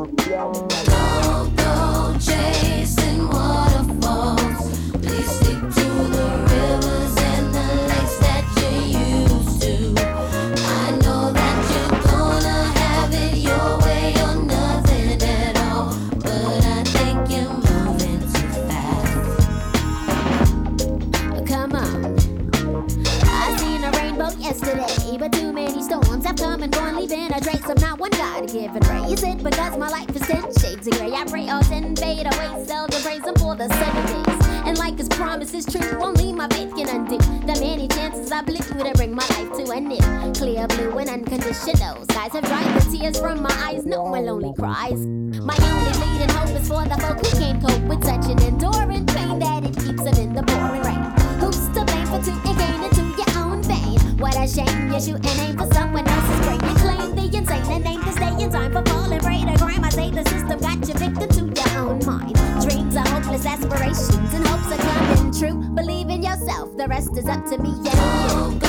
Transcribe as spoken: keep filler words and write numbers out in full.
Don't go chasing waterfalls. Please stick to the rivers and the lakes that you used to. I know that you're gonna have it your way or nothing at all, but I think you're moving too fast. Come on. I seen a rainbow yesterday, but too many storms have come and gone, leaving a trace of not one God-given ray. Is it because my life is ten shades of gray? I pray all ten fade away, seldom praise him for the sunny days. And like his promise is true, only my faith can undo the many chances I blew to bring my life to an end. Clear blue and unconditional skies have dried the tears from my eyes. No one lonely cries. My only leading hope is for the folk who can't cope with such an enduring pain that it keeps them in the pouring rain. Who's to blame for two and gain into your own vein? What a shame you shoot and aim for someone else's brain. You claim the insane and aim to stay in time for falling prey to crime. I say the system got you victim to your own mind. Dreams are hopeless aspirations and hopes are coming true. Believe in yourself, the rest is up to me and you.